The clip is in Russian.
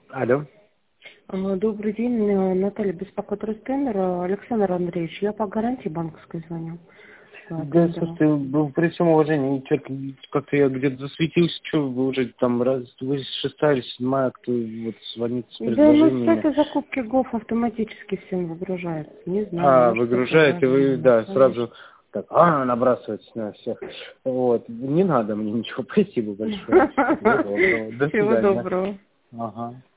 Алло. Добрый день, Наталья, беспокоит Ростендер. Александр Андреевич, я по гарантии банковской звоню. По Да, тендеру. слушайте, при всем уважении, что-то как-то я где-то засветился, что вы уже там вы шестая или седьмая, кто вот звонит с Да, ну с предложениями. этой закупки ГОФ автоматически всем выгружается. Не знаю, А, может это выгружаете вы, заранее, да, конечно. сразу так, набрасываетесь на всех. Вот, не надо мне ничего, спасибо большое. Всего доброго, до Всего свидания. доброго. Ага.